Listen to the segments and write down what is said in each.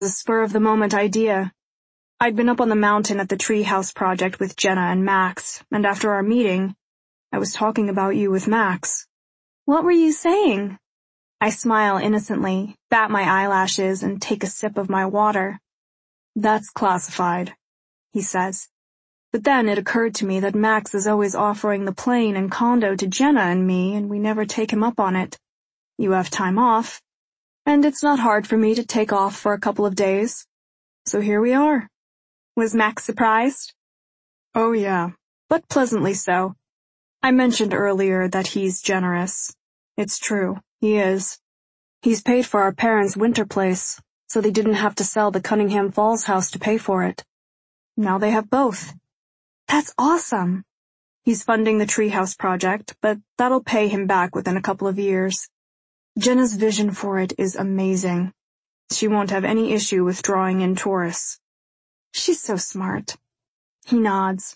a spur-of-the-moment idea. I'd been up on the mountain at the treehouse project with Jenna and Max, and after our meeting, I was talking about you with Max. What were you saying? I smile innocently, bat my eyelashes, and take a sip of my water. That's classified, he says. But then it occurred to me that Max is always offering the plane and condo to Jenna and me, and we never take him up on it. You have time off, and it's not hard for me to take off for a couple of days. So here we are. Was Max surprised? Oh yeah, but pleasantly so. I mentioned earlier that he's generous. It's true, he is. He's paid for our parents' winter place, so they didn't have to sell the Cunningham Falls house to pay for it. Now they have both. That's awesome. He's funding the treehouse project, but that'll pay him back within a couple of years. Jenna's vision for it is amazing. She won't have any issue with drawing in tourists. She's so smart. He nods.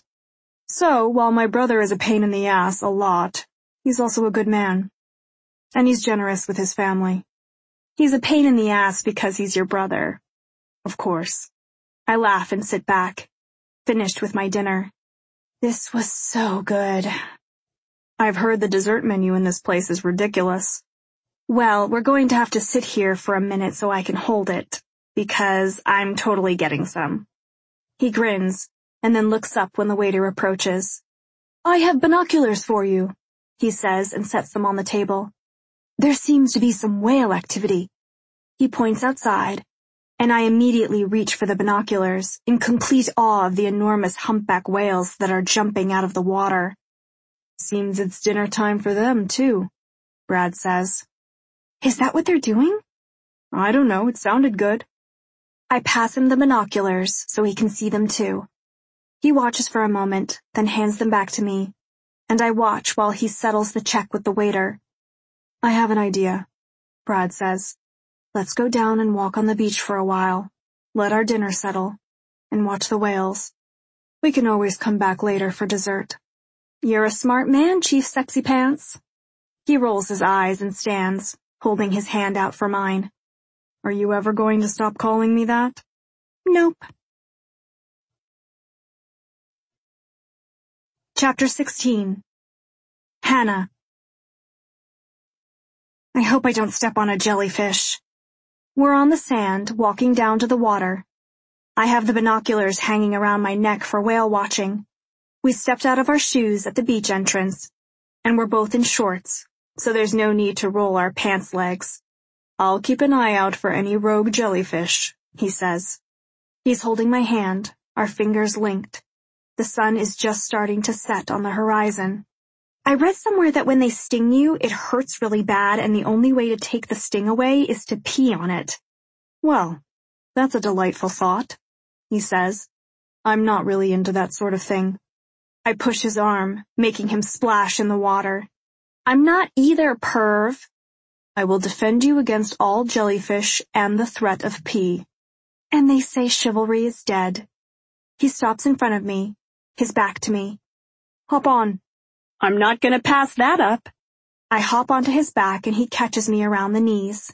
So, while my brother is a pain in the ass a lot, he's also a good man. And he's generous with his family. He's a pain in the ass because he's your brother. Of course. I laugh and sit back, finished with my dinner. This was so good. I've heard the dessert menu in this place is ridiculous. Well, we're going to have to sit here for a minute so I can hold it, because I'm totally getting some. He grins, and then looks up when the waiter approaches. I have binoculars for you, he says and sets them on the table. There seems to be some whale activity. He points outside, and I immediately reach for the binoculars, in complete awe of the enormous humpback whales that are jumping out of the water. Seems it's dinner time for them, too, Brad says. Is that what they're doing? I don't know, it sounded good. I pass him the binoculars so he can see them too. He watches for a moment, then hands them back to me, and I watch while he settles the check with the waiter. I have an idea, Brad says. Let's go down and walk on the beach for a while, let our dinner settle, and watch the whales. We can always come back later for dessert. You're a smart man, Chief Sexy Pants. He rolls his eyes and stands, holding his hand out for mine. Are you ever going to stop calling me that? Nope. Chapter 16. Hannah. I hope I don't step on a jellyfish. We're on the sand, walking down to the water. I have the binoculars hanging around my neck for whale watching. We stepped out of our shoes at the beach entrance, and we're both in shorts, so there's no need to roll our pants legs. I'll keep an eye out for any rogue jellyfish, he says. He's holding my hand, our fingers linked. The sun is just starting to set on the horizon. I read somewhere that when they sting you, it hurts really bad, and the only way to take the sting away is to pee on it. Well, that's a delightful thought, he says. I'm not really into that sort of thing. I push his arm, making him splash in the water. I'm not either, perv. I will defend you against all jellyfish and the threat of pee. And they say chivalry is dead. He stops in front of me, his back to me. Hop on. I'm not gonna pass that up. I hop onto his back and he catches me around the knees.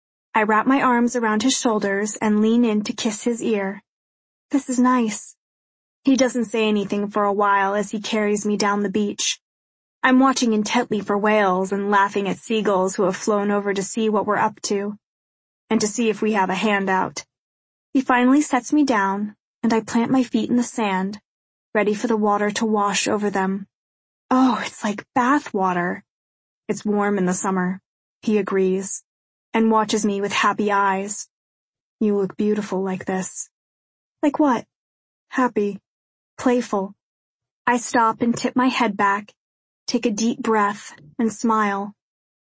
I wrap my arms around his shoulders and lean in to kiss his ear. This is nice. He doesn't say anything for a while as he carries me down the beach. I'm watching intently for whales and laughing at seagulls who have flown over to see what we're up to, and to see if we have a handout. He finally sets me down, and I plant my feet in the sand, ready for the water to wash over them. Oh, it's like bath water. It's warm in the summer, he agrees, and watches me with happy eyes. You look beautiful like this. Like what? Happy. Playful. I stop and tip my head back, take a deep breath, and smile.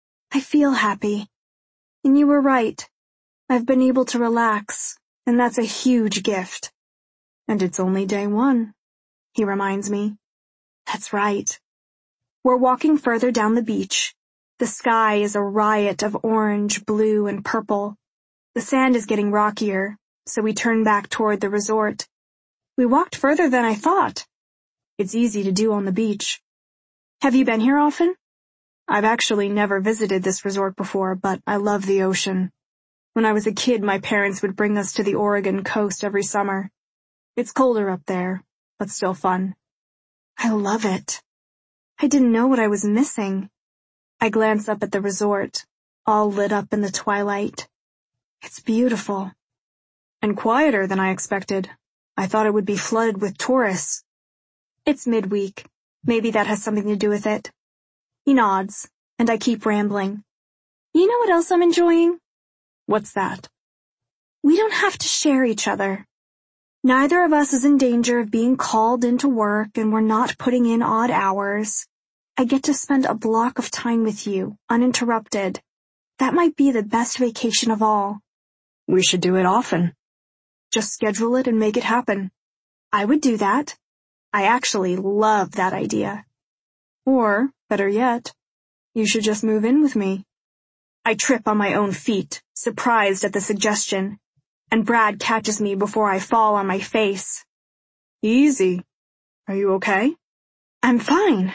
I feel happy. And you were right. I've been able to relax, and that's a huge gift. And it's only day one, he reminds me. That's right. We're walking further down the beach. The sky is a riot of orange, blue, and purple. The sand is getting rockier, so we turn back toward the resort. We walked further than I thought. It's easy to do on the beach. Have you been here often? I've actually never visited this resort before, but I love the ocean. When I was a kid, my parents would bring us to the Oregon coast every summer. It's colder up there, but still fun. I love it. I didn't know what I was missing. I glance up at the resort, all lit up in the twilight. It's beautiful. And quieter than I expected. I thought it would be flooded with tourists. It's midweek. Maybe that has something to do with it. He nods, and I keep rambling. You know what else I'm enjoying? What's that? We don't have to share each other. Neither of us is in danger of being called into work, and we're not putting in odd hours. I get to spend a block of time with you, uninterrupted. That might be the best vacation of all. We should do it often. Just schedule it and make it happen. I would do that. I actually love that idea. Or, better yet, you should just move in with me. I trip on my own feet, surprised at the suggestion, and Brad catches me before I fall on my face. Easy. Are you okay? I'm fine.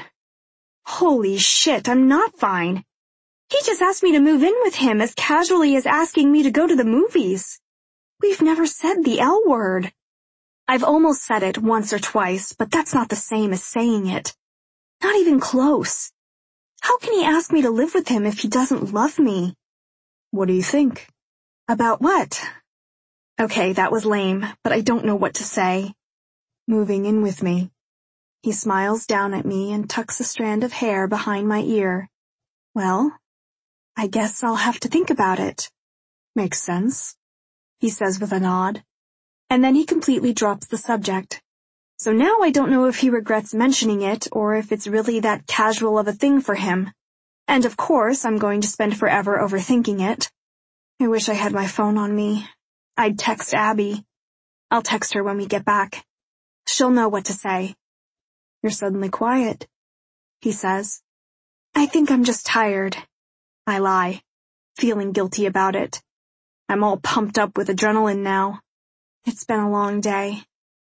Holy shit, I'm not fine. He just asked me to move in with him as casually as asking me to go to the movies. We've never said the L word. I've almost said it once or twice, but that's not the same as saying it. Not even close. How can he ask me to live with him if he doesn't love me? What do you think? About what? Okay, that was lame, but I don't know what to say. Moving in with me. He smiles down at me and tucks a strand of hair behind my ear. Well, I guess I'll have to think about it. Makes sense, he says with a nod. And then he completely drops the subject. So now I don't know if he regrets mentioning it or if it's really that casual of a thing for him. And of course, I'm going to spend forever overthinking it. I wish I had my phone on me. I'd text Abby. I'll text her when we get back. She'll know what to say. You're suddenly quiet, he says. I think I'm just tired. I lie, feeling guilty about it. I'm all pumped up with adrenaline now. It's been a long day.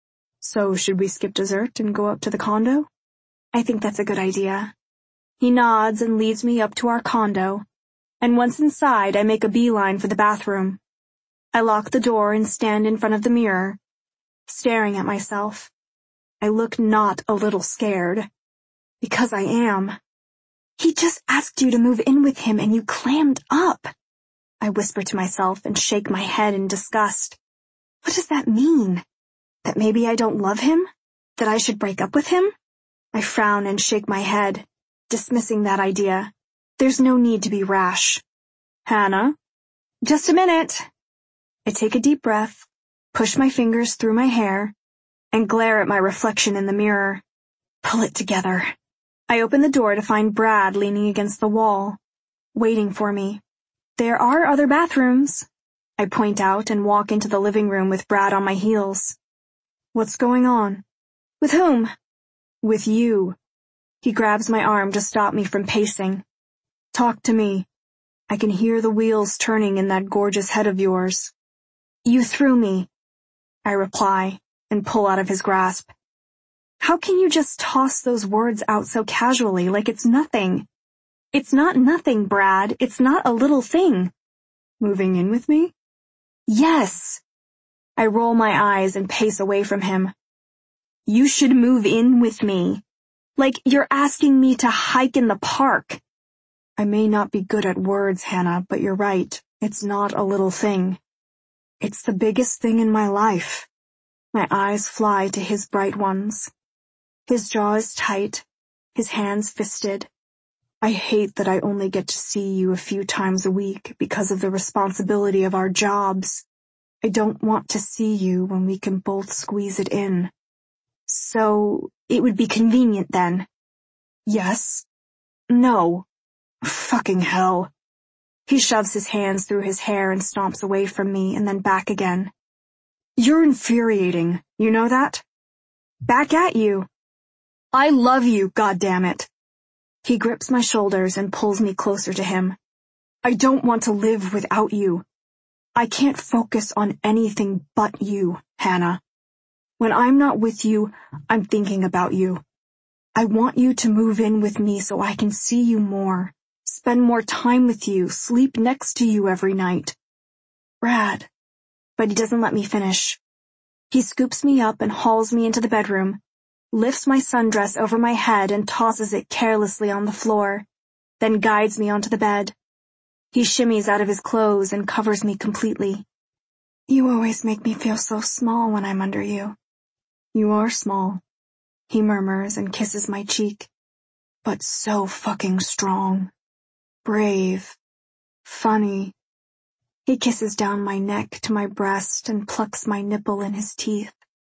So should we skip dessert and go up to the condo? I think that's a good idea. He nods and leads me up to our condo, and once inside I make a beeline for the bathroom. I lock the door and stand in front of the mirror, staring at myself. I look not a little scared. Because I am. He just asked you to move in with him and you clammed up. I whisper to myself and shake my head in disgust. What does that mean? That maybe I don't love him? That I should break up with him? I frown and shake my head, dismissing that idea. There's no need to be rash. Hannah? Just a minute. I take a deep breath, push my fingers through my hair, and glare at my reflection in the mirror. Pull it together. I open the door to find Brad leaning against the wall, waiting for me. There are other bathrooms. I point out and walk into the living room with Brad on my heels. What's going on? With whom? With you. He grabs my arm to stop me from pacing. Talk to me. I can hear the wheels turning in that gorgeous head of yours. You threw me, I reply, and pull out of his grasp. How can you just toss those words out so casually, like it's nothing? It's not nothing, Brad. It's not a little thing. Moving in with me? Yes. I roll my eyes and pace away from him. You should move in with me. Like you're asking me to hike in the park. I may not be good at words, Hannah, but you're right. It's not a little thing. It's the biggest thing in my life. My eyes fly to his bright ones. His jaw is tight, his hands fisted. I hate that I only get to see you a few times a week because of the responsibility of our jobs. I don't want to see you when we can both squeeze it in. So, it would be convenient then. Yes. No. Fucking hell. He shoves his hands through his hair and stomps away from me and then back again. You're infuriating, you know that? Back at you. I love you, goddammit. He grips my shoulders and pulls me closer to him. I don't want to live without you. I can't focus on anything but you, Hannah. When I'm not with you, I'm thinking about you. I want you to move in with me so I can see you more, spend more time with you, sleep next to you every night. Brad. But he doesn't let me finish. He scoops me up and hauls me into the bedroom, lifts my sundress over my head and tosses it carelessly on the floor, then guides me onto the bed. He shimmies out of his clothes and covers me completely. You always make me feel so small when I'm under you. You are small, he murmurs and kisses my cheek, but so fucking strong, brave, funny. He kisses down my neck to my breast and plucks my nipple in his teeth.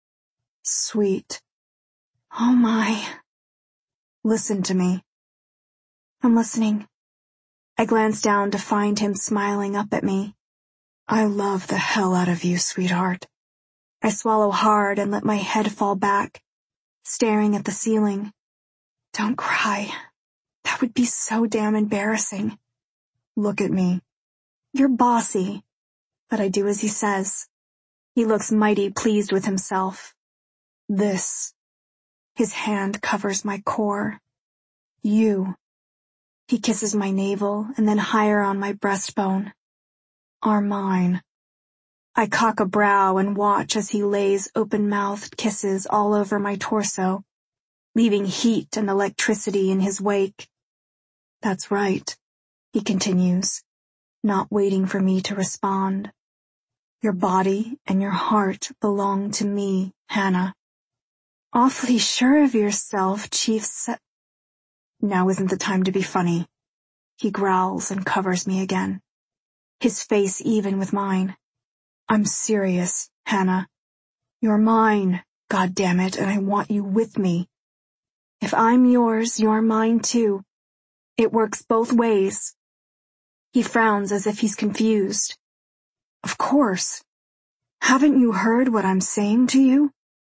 Sweet. Oh my. Listen to me. I'm listening. I glance down to find him smiling up at me. I love the hell out of you, sweetheart. I swallow hard and let my head fall back, staring at the ceiling. Don't cry. That would be so damn embarrassing. Look at me. You're bossy, but I do as he says. He looks mighty pleased with himself. This. His hand covers my core. You. He kisses my navel and then higher on my breastbone. Are mine. I cock a brow and watch as he lays open-mouthed kisses all over my torso, leaving heat and electricity in his wake. That's right, he continues, not waiting for me to respond. Your body and your heart belong to me, Hannah. Awfully sure of yourself, Chief Now isn't the time to be funny. He growls and covers me again, his face even with mine. I'm serious, Hannah. You're mine, goddammit, and I want you with me. If I'm yours, you're mine too. It works both ways. He frowns as if he's confused. Of course. Haven't you heard what I'm saying to you?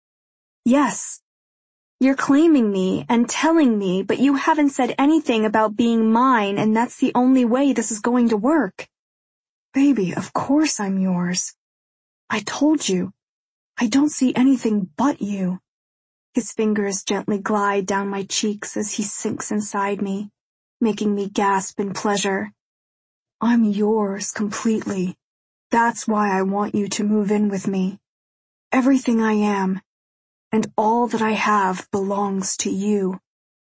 Yes. You're claiming me and telling me, but you haven't said anything about being mine, and that's the only way this is going to work. Baby, of course I'm yours. I told you. I don't see anything but you. His fingers gently glide down my cheeks as he sinks inside me, making me gasp in pleasure. I'm yours completely. That's why I want you to move in with me. Everything I am, and all that I have belongs to you.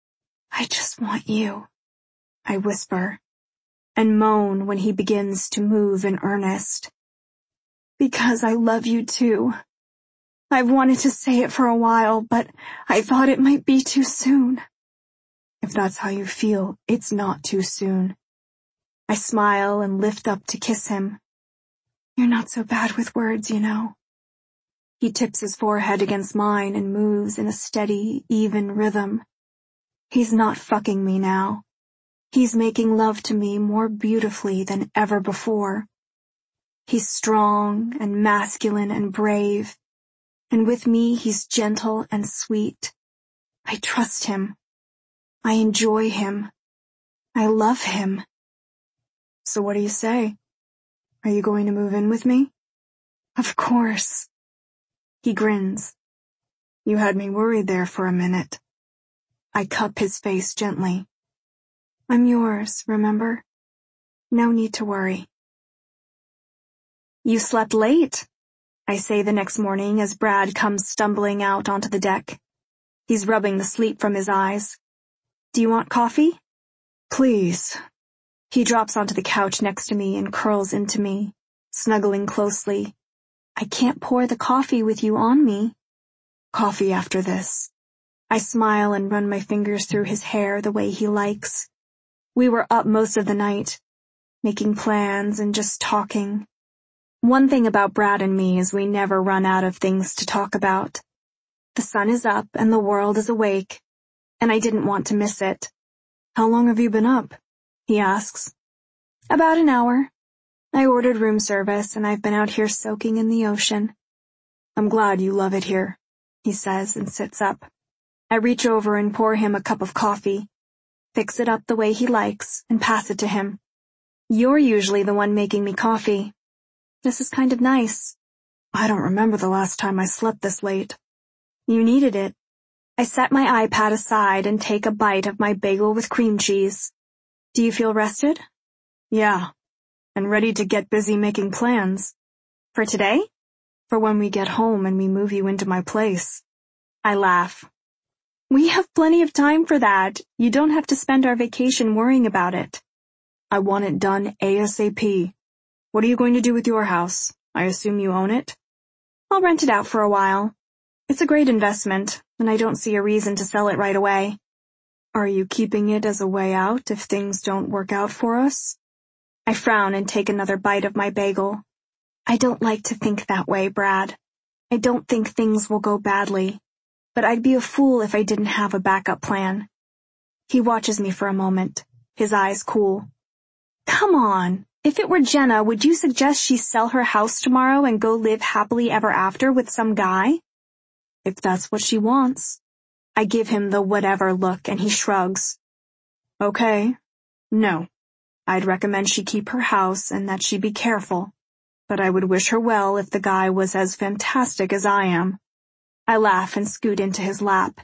I just want you, I whisper, and moan when he begins to move in earnest. Because I love you too. I've wanted to say it for a while, but I thought it might be too soon. If that's how you feel, it's not too soon. I smile and lift up to kiss him. You're not so bad with words, you know. He tips his forehead against mine and moves in a steady, even rhythm. He's not fucking me now. He's making love to me more beautifully than ever before. He's strong and masculine and brave, and with me he's gentle and sweet. I trust him. I enjoy him. I love him. So what do you say? Are you going to move in with me? Of course. He grins. You had me worried there for a minute. I cup his face gently. I'm yours, remember? No need to worry. You slept late, I say the next morning as Brad comes stumbling out onto the deck. He's rubbing the sleep from his eyes. Do you want coffee? Please. He drops onto the couch next to me and curls into me, snuggling closely. I can't pour the coffee with you on me. Coffee after this. I smile and run my fingers through his hair the way he likes. We were up most of the night, making plans and just talking. One thing about Brad and me is we never run out of things to talk about. The sun is up and the world is awake, and I didn't want to miss it. How long have you been up? He asks. About an hour. I ordered room service and I've been out here soaking in the ocean. I'm glad you love it here, he says and sits up. I reach over and pour him a cup of coffee, fix it up the way he likes, and pass it to him. You're usually the one making me coffee. This is kind of nice. I don't remember the last time I slept this late. You needed it. I set my iPad aside and take a bite of my bagel with cream cheese. Do you feel rested? Yeah, and ready to get busy making plans. For today? For when we get home and we move you into my place. I laugh. We have plenty of time for that. You don't have to spend our vacation worrying about it. I want it done ASAP. What are you going to do with your house? I assume you own it? I'll rent it out for a while. It's a great investment, and I don't see a reason to sell it right away. Are you keeping it as a way out if things don't work out for us? I frown and take another bite of my bagel. I don't like to think that way, Brad. I don't think things will go badly, but I'd be a fool if I didn't have a backup plan. He watches me for a moment, his eyes cool. Come on. If it were Jenna, would you suggest she sell her house tomorrow and go live happily ever after with some guy? If that's what she wants. I give him the whatever look and he shrugs. Okay. No. I'd recommend she keep her house and that she be careful. But I would wish her well if the guy was as fantastic as I am. I laugh and scoot into his lap.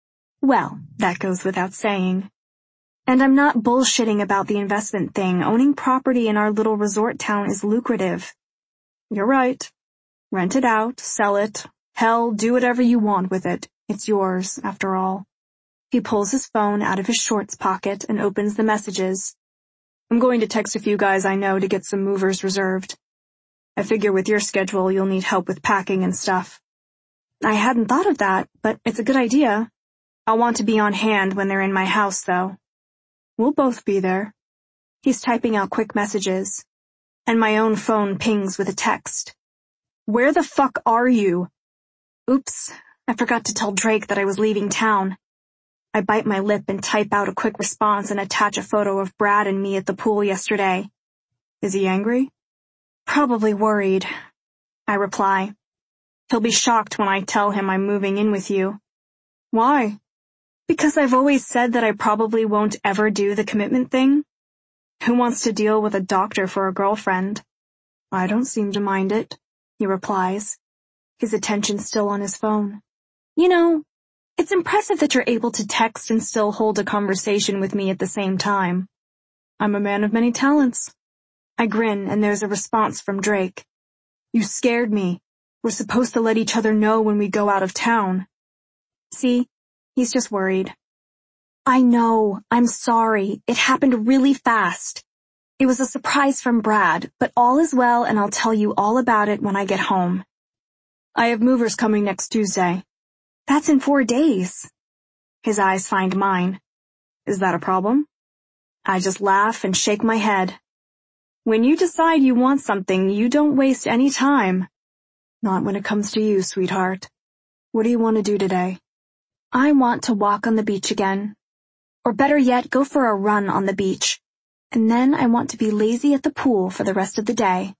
Well, that goes without saying. And I'm not bullshitting about the investment thing. Owning property in our little resort town is lucrative. You're right. Rent it out, sell it. Hell, do whatever you want with it. It's yours, after all. He pulls his phone out of his shorts pocket and opens the messages. I'm going to text a few guys I know to get some movers reserved. I figure with your schedule you'll need help with packing and stuff. I hadn't thought of that, but it's a good idea. I'll want to be on hand when they're in my house, though. We'll both be there. He's typing out quick messages, and my own phone pings with a text. Where the fuck are you? Oops, I forgot to tell Drake that I was leaving town. I bite my lip and type out a quick response and attach a photo of Brad and me at the pool yesterday. Is he angry? Probably worried. I reply. He'll be shocked when I tell him I'm moving in with you. Why? Because I've always said that I probably won't ever do the commitment thing. Who wants to deal with a doctor for a girlfriend? I don't seem to mind it, he replies, his attention still on his phone. You know, it's impressive that you're able to text and still hold a conversation with me at the same time. I'm a man of many talents. I grin and there's a response from Drake. You scared me. We're supposed to let each other know when we go out of town. See? He's just worried. I know. I'm sorry. It happened really fast. It was a surprise from Brad, but all is well and I'll tell you all about it when I get home. I have movers coming next Tuesday. That's in 4 days. His eyes find mine. Is that a problem? I just laugh and shake my head. When you decide you want something, you don't waste any time. Not when it comes to you, sweetheart. What do you want to do today? I want to walk on the beach again. Or better yet, go for a run on the beach. And then I want to be lazy at the pool for the rest of the day.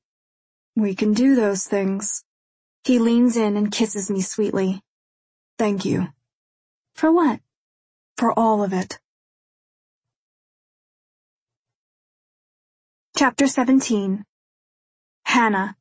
We can do those things. He leans in and kisses me sweetly. Thank you. For what? For all of it. Chapter 17. Hannah.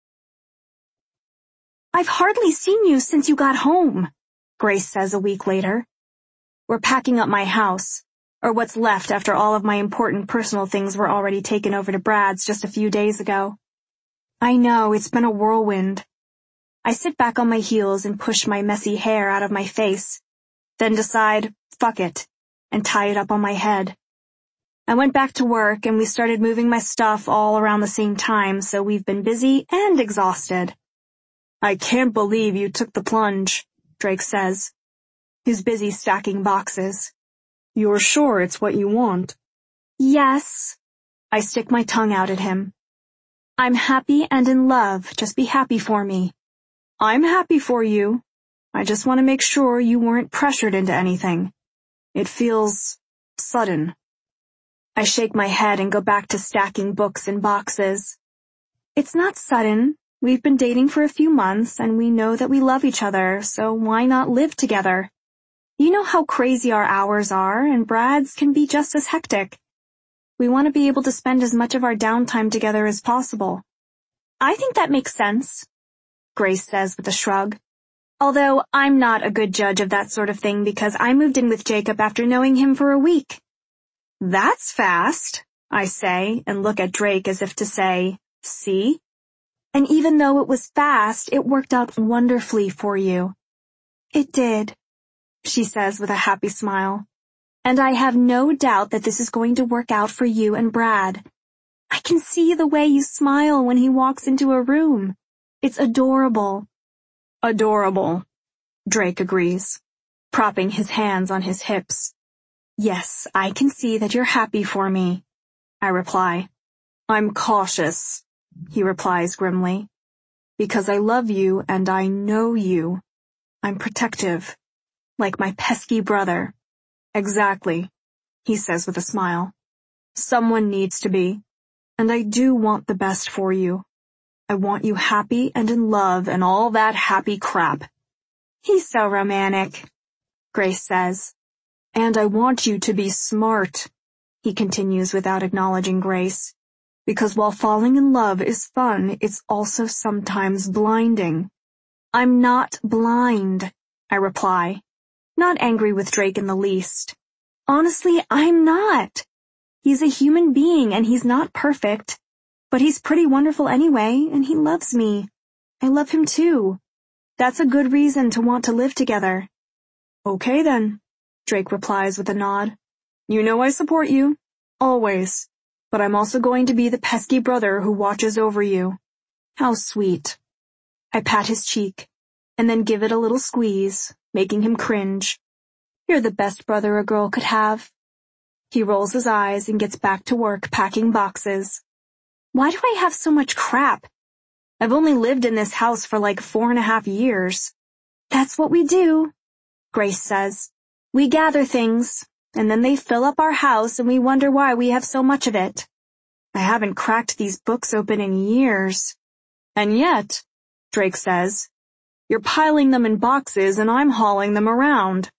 I've hardly seen you since you got home, Grace says a week later. We're packing up my house, or what's left after all of my important personal things were already taken over to Brad's just a few days ago. I know, it's been a whirlwind. I sit back on my heels and push my messy hair out of my face, then decide, fuck it, and tie it up on my head. I went back to work and we started moving my stuff all around the same time, so we've been busy and exhausted. I can't believe you took the plunge, Drake says. He's busy stacking boxes. You're sure it's what you want? Yes. I stick my tongue out at him. I'm happy and in love. Just be happy for me. I'm happy for you. I just want to make sure you weren't pressured into anything. It feels sudden. I shake my head and go back to stacking books in boxes. It's not sudden. We've been dating for a few months and we know that we love each other, so why not live together? You know how crazy our hours are, and Brad's can be just as hectic. We want to be able to spend as much of our downtime together as possible. I think that makes sense, Grace says with a shrug. Although I'm not a good judge of that sort of thing because I moved in with Jacob after knowing him for a week. That's fast, I say, and look at Drake as if to say, see? And even though it was fast, it worked out wonderfully for you. It did, she says with a happy smile. And I have no doubt that this is going to work out for you and Brad. I can see the way you smile when he walks into a room. It's adorable. Adorable, Drake agrees, propping his hands on his hips. Yes, I can see that you're happy for me, I reply. I'm cautious, he replies grimly. Because I love you and I know you. I'm protective, like my pesky brother. Exactly, he says with a smile. Someone needs to be, and I do want the best for you. I want you happy and in love and all that happy crap. He's so romantic, Grace says. And I want you to be smart, he continues without acknowledging Grace. Because while falling in love is fun, it's also sometimes blinding. I'm not blind, I reply, not angry with Drake in the least. Honestly, I'm not. He's a human being and he's not perfect, but he's pretty wonderful anyway, and he loves me. I love him too. That's a good reason to want to live together. Okay then, Drake replies with a nod. You know I support you. Always. But I'm also going to be the pesky brother who watches over you. How sweet. I pat his cheek, and then give it a little squeeze, making him cringe. You're the best brother a girl could have. He rolls his eyes and gets back to work packing boxes. Why do I have so much crap? I've only lived in this house for like 4.5 years. That's what we do, Grace says. We gather things, and then they fill up our house and we wonder why we have so much of it. I haven't cracked these books open in years. And yet, Drake says, you're piling them in boxes and I'm hauling them around.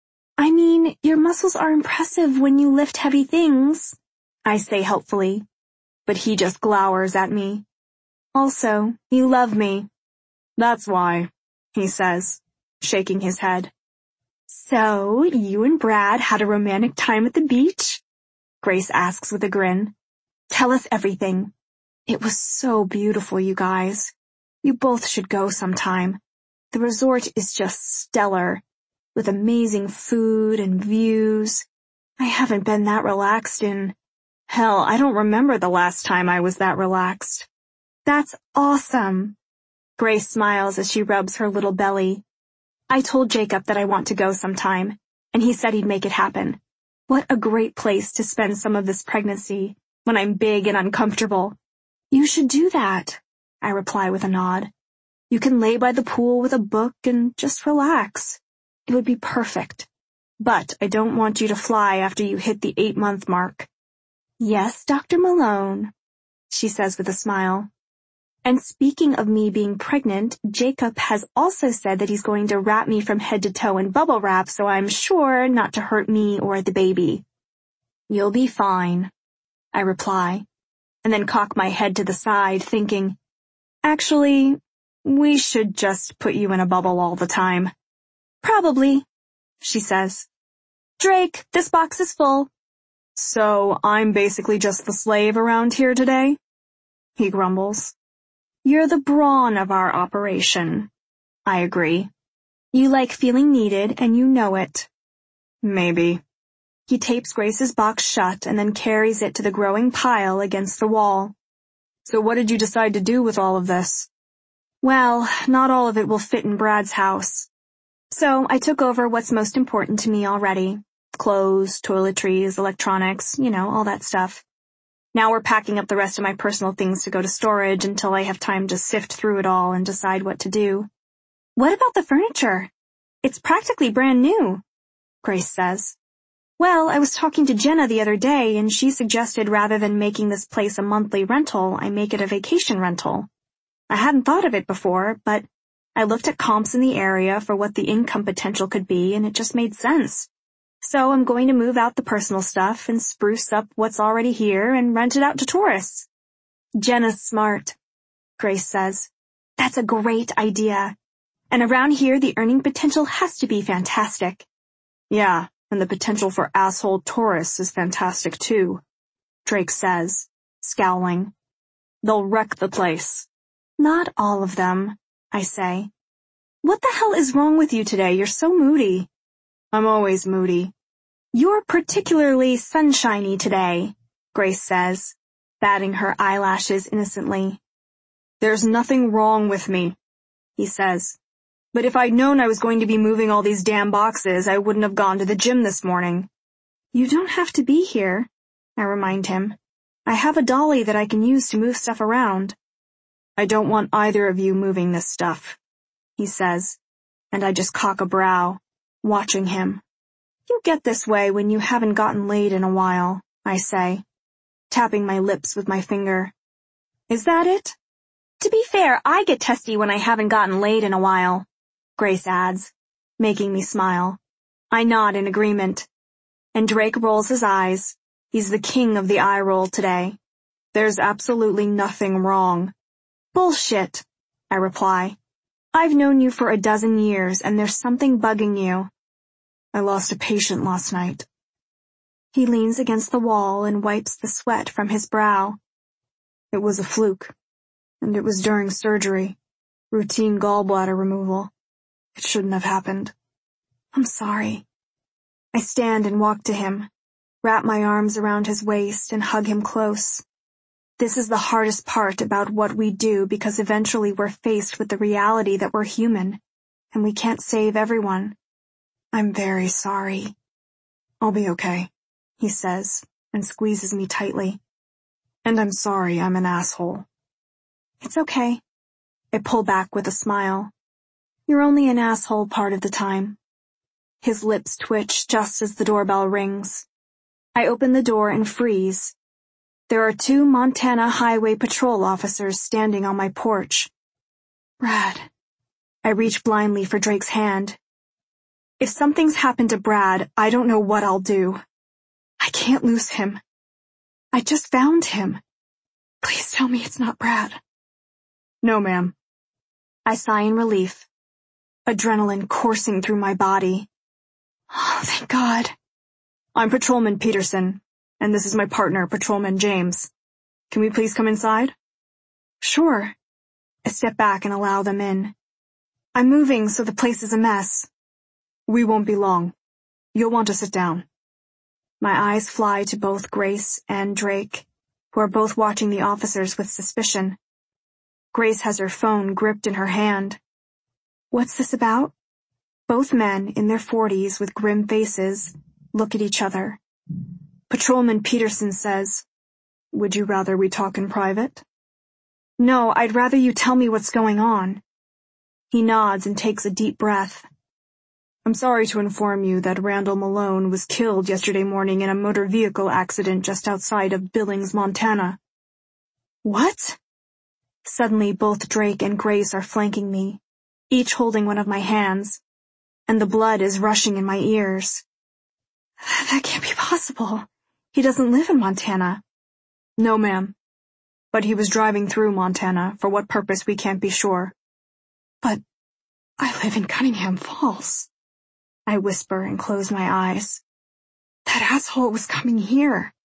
I mean, your muscles are impressive when you lift heavy things, I say helpfully, but he just glowers at me. Also, you love me. That's why, he says, shaking his head. So, you and Brad had a romantic time at the beach? Grace asks with a grin. Tell us everything. It was so beautiful, you guys. You both should go sometime. The resort is just stellar, with amazing food and views. I haven't been that relaxed in... Hell, I don't remember the last time I was that relaxed. That's awesome. Grace smiles as she rubs her little belly. I told Jacob that I want to go sometime, and he said he'd make it happen. What a great place to spend some of this pregnancy, when I'm big and uncomfortable. You should do that, I reply with a nod. You can lay by the pool with a book and just relax. It would be perfect. But I don't want you to fly after you hit the 8-month mark. Yes, Dr. Malone, she says with a smile. And speaking of me being pregnant, Jacob has also said that he's going to wrap me from head to toe in bubble wrap, so I'm sure not to hurt me or the baby. You'll be fine, I reply, and then cock my head to the side, thinking, actually, we should just put you in a bubble all the time. Probably, she says. Drake, this box is full. So I'm basically just the slave around here today? He grumbles. You're the brawn of our operation. I agree. You like feeling needed and you know it. Maybe. He tapes Grace's box shut and then carries it to the growing pile against the wall. So what did you decide to do with all of this? Well, not all of it will fit in Brad's house. So I took over what's most important to me already. Clothes, toiletries, electronics, all that stuff. Now we're packing up the rest of my personal things to go to storage until I have time to sift through it all and decide what to do. What about the furniture? It's practically brand new, Grace says. Well, I was talking to Jenna the other day and she suggested rather than making this place a monthly rental, I make it a vacation rental. I hadn't thought of it before, but I looked at comps in the area for what the income potential could be and it just made sense. So I'm going to move out the personal stuff and spruce up what's already here and rent it out to tourists. Jenna's smart, Grace says. That's a great idea. And around here the earning potential has to be fantastic. Yeah, and the potential for asshole tourists is fantastic too, Drake says, scowling. They'll wreck the place. Not all of them, I say. What the hell is wrong with you today? You're so moody. I'm always moody. You're particularly sunshiny today, Grace says, batting her eyelashes innocently. There's nothing wrong with me, he says. But if I'd known I was going to be moving all these damn boxes, I wouldn't have gone to the gym this morning. You don't have to be here, I remind him. I have a dolly that I can use to move stuff around. I don't want either of you moving this stuff, he says, and I just cock a brow, watching him. You get this way when you haven't gotten laid in a while, I say, tapping my lips with my finger. Is that it? To be fair, I get testy when I haven't gotten laid in a while, Grace adds, making me smile. I nod in agreement, and Drake rolls his eyes. He's the king of the eye roll today. There's absolutely nothing wrong. Bullshit, I reply. I've known you for 12 years, and there's something bugging you. I lost a patient last night. He leans against the wall and wipes the sweat from his brow. It was a fluke, and it was during surgery, routine gallbladder removal. It shouldn't have happened. I'm sorry. I stand and walk to him, wrap my arms around his waist and hug him close. This is the hardest part about what we do because eventually we're faced with the reality that we're human, and we can't save everyone. I'm very sorry. I'll be okay, he says, and squeezes me tightly. And I'm sorry I'm an asshole. It's okay. I pull back with a smile. You're only an asshole part of the time. His lips twitch just as the doorbell rings. I open the door and freeze. There are 2 Montana Highway Patrol officers standing on my porch. Brad. I reach blindly for Drake's hand. If something's happened to Brad, I don't know what I'll do. I can't lose him. I just found him. Please tell me it's not Brad. No, ma'am. I sigh in relief. Adrenaline coursing through my body. Oh, thank God. I'm Patrolman Peterson, and this is my partner, Patrolman James. Can we please come inside? Sure. I step back and allow them in. I'm moving, so the place is a mess. We won't be long. You'll want to sit down. My eyes fly to both Grace and Drake, who are both watching the officers with suspicion. Grace has her phone gripped in her hand. What's this about? Both men, in their 40s with grim faces, look at each other. Patrolman Peterson says, Would you rather we talk in private? No, I'd rather you tell me what's going on. He nods and takes a deep breath. I'm sorry to inform you that Randall Malone was killed yesterday morning in a motor vehicle accident just outside of Billings, Montana. What? Suddenly both Drake and Grace are flanking me, each holding one of my hands, and the blood is rushing in my ears. That can't be possible. He doesn't live in Montana. No, ma'am. But he was driving through Montana, for what purpose we can't be sure. But I live in Cunningham Falls. I whisper and close my eyes. That asshole was coming here.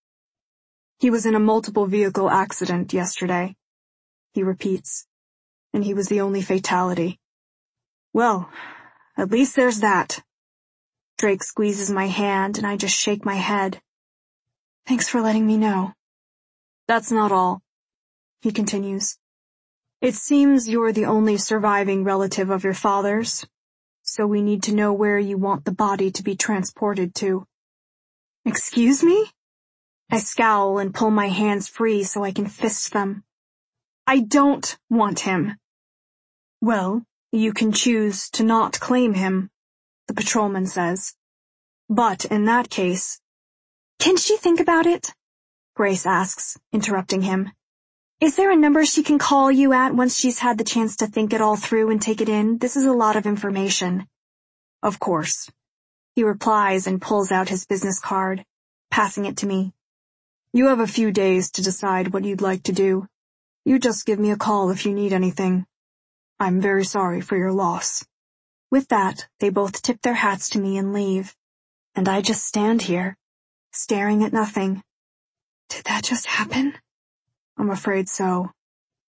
He was in a multiple vehicle accident yesterday, he repeats, and he was the only fatality. Well, at least there's that. Drake squeezes my hand and I just shake my head. Thanks for letting me know. That's not all, he continues. It seems you're the only surviving relative of your father's, so we need to know where you want the body to be transported to. Excuse me? I scowl and pull my hands free so I can fist them. I don't want him. Well, you can choose to not claim him, the patrolman says. But in that case... Can she think about it? Grace asks, interrupting him. Is there a number she can call you at once she's had the chance to think it all through and take it in? This is a lot of information. Of course. He replies and pulls out his business card, passing it to me. You have a few days to decide what you'd like to do. You just give me a call if you need anything. I'm very sorry for your loss. With that, they both tip their hats to me and leave. And I just stand here, staring at nothing. Did that just happen? I'm afraid so.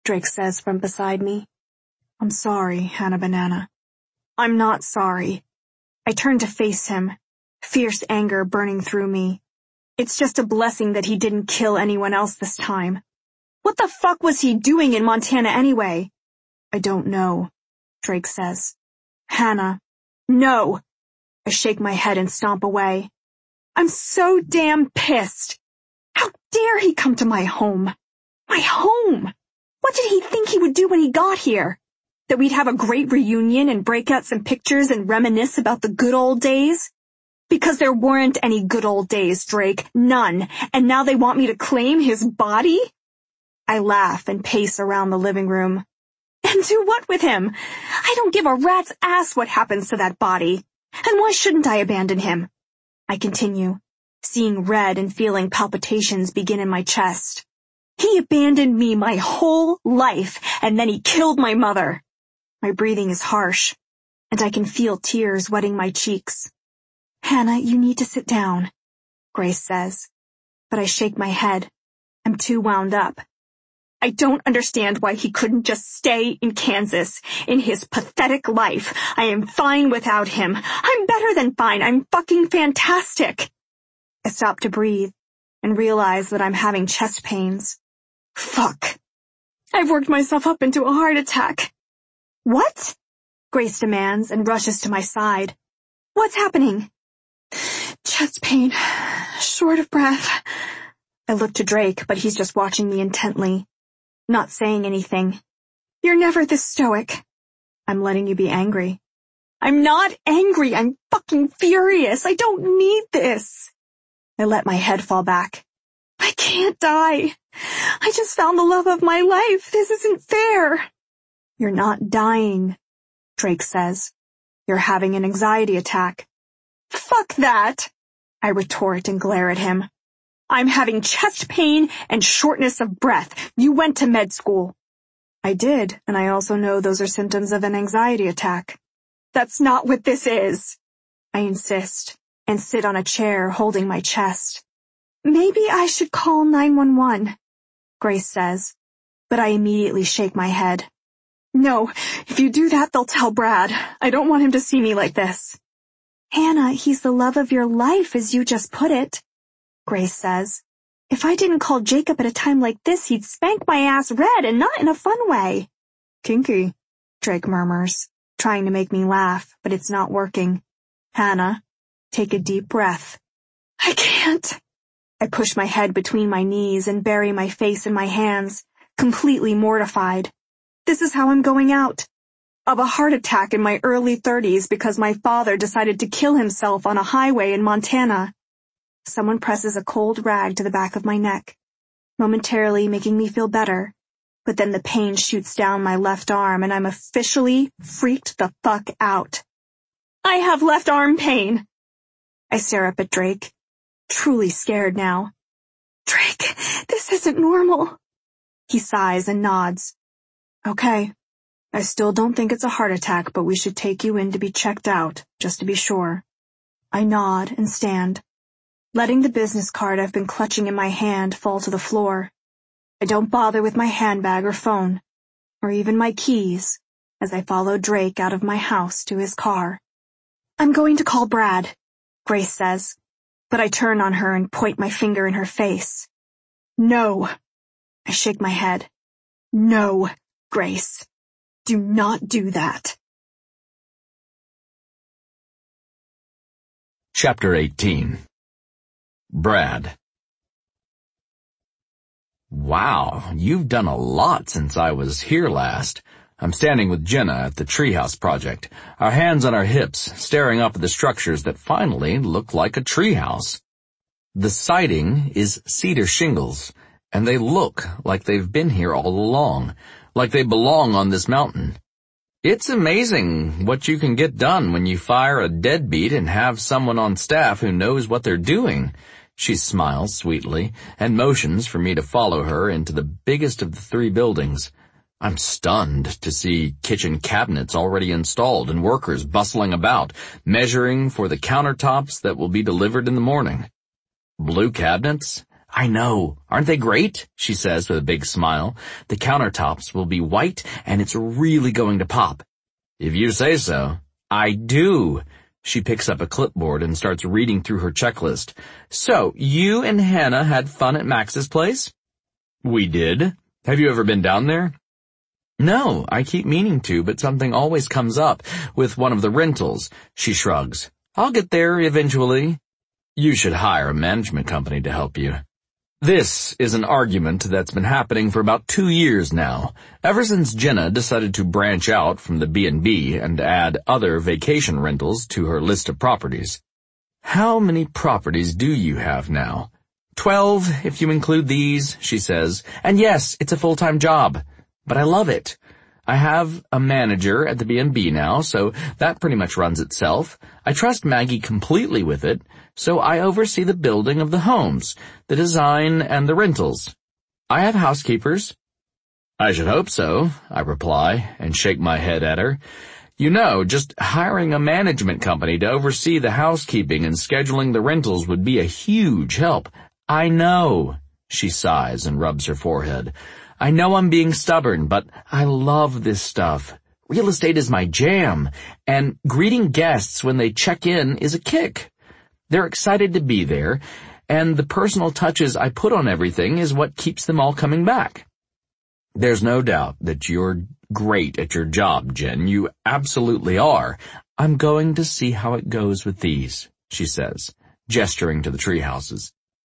Drake says from beside me. I'm sorry, Hannah Banana. I'm not sorry. I turn to face him, fierce anger burning through me. It's just a blessing that he didn't kill anyone else this time. What the fuck was he doing in Montana anyway? I don't know, Drake says. Hannah, no. I shake my head and stomp away. I'm so damn pissed. How dare he come to my home? My home! What did he think he would do when he got here? That we'd have a great reunion and break out some pictures and reminisce about the good old days? Because there weren't any good old days, Drake. None. And now they want me to claim his body? I laugh and pace around the living room. And do what with him? I don't give a rat's ass what happens to that body. And why shouldn't I abandon him? I continue, seeing red and feeling palpitations begin in my chest. He abandoned me my whole life, and then he killed my mother. My breathing is harsh, and I can feel tears wetting my cheeks. Hannah, you need to sit down, Grace says, but I shake my head. I'm too wound up. I don't understand why he couldn't just stay in Kansas, in his pathetic life. I am fine without him. I'm better than fine. I'm fucking fantastic. I stop to breathe and realize that I'm having chest pains. Fuck. I've worked myself up into a heart attack. What? Grace demands and rushes to my side. What's happening? Chest pain. Short of breath. I look to Drake, but he's just watching me intently, not saying anything. You're never this stoic. I'm letting you be angry. I'm not angry. I'm fucking furious. I don't need this. I let my head fall back. I can't die. I just found the love of my life. This isn't fair. You're not dying, Drake says. You're having an anxiety attack. Fuck that, I retort and glare at him. I'm having chest pain and shortness of breath. You went to med school. I did, and I also know those are symptoms of an anxiety attack. That's not what this is, I insist, and sit on a chair holding my chest. Maybe I should call 911, Grace says, but I immediately shake my head. No, if you do that, they'll tell Brad. I don't want him to see me like this. Hannah, he's the love of your life, as you just put it, Grace says. If I didn't call Jacob at a time like this, he'd spank my ass red and not in a fun way. Kinky, Drake murmurs, trying to make me laugh, but it's not working. Hannah, take a deep breath. I can't. I push my head between my knees and bury my face in my hands, completely mortified. This is how I'm going out. Of a heart attack in my early 30s because my father decided to kill himself on a highway in Montana. Someone presses a cold rag to the back of my neck, momentarily making me feel better, but then the pain shoots down my left arm and I'm officially freaked the fuck out. I have left arm pain. I stare up at Drake, truly scared now. Drake, this isn't normal. He sighs and nods. Okay. I still don't think it's a heart attack, but we should take you in to be checked out, just to be sure. I nod and stand, letting the business card I've been clutching in my hand fall to the floor. I don't bother with my handbag or phone, or even my keys, as I follow Drake out of my house to his car. I'm going to call Brad, Grace says, but I turn on her and point my finger in her face. No. I shake my head. No, Grace. Do not do that. Chapter 18. Brad. Wow, you've done a lot since I was here last. I'm standing with Jenna at the Treehouse Project, our hands on our hips, staring up at the structures that finally look like a treehouse. The siding is cedar shingles, and they look like they've been here all along, like they belong on this mountain. It's amazing what you can get done when you fire a deadbeat and have someone on staff who knows what they're doing. She smiles sweetly and motions for me to follow her into the biggest of the three buildings. I'm stunned to see kitchen cabinets already installed and workers bustling about, measuring for the countertops that will be delivered in the morning. Blue cabinets? I know. Aren't they great? She says with a big smile. The countertops will be white and it's really going to pop. If you say so. I do. She picks up a clipboard and starts reading through her checklist. So, you and Hannah had fun at Max's place? We did. Have you ever been down there? No, I keep meaning to, but something always comes up with one of the rentals. She shrugs. I'll get there eventually. You should hire a management company to help you. This is an argument that's been happening for about 2 years now, ever since Jenna decided to branch out from the B&B and add other vacation rentals to her list of properties. How many properties do you have now? 12, if you include these, she says. And yes, it's a full-time job, but I love it. I have a manager at the B&B now, so that pretty much runs itself. I trust Maggie completely with it, so I oversee the building of the homes, the design, and the rentals. I have housekeepers. I should hope so, I reply, and shake my head at her. You know, just hiring a management company to oversee the housekeeping and scheduling the rentals would be a huge help. I know, she sighs and rubs her forehead. I know I'm being stubborn, but I love this stuff. Real estate is my jam, and greeting guests when they check in is a kick. They're excited to be there, and the personal touches I put on everything is what keeps them all coming back. There's no doubt that you're great at your job, Jen. You absolutely are. I'm going to see how it goes with these, she says, gesturing to the tree houses.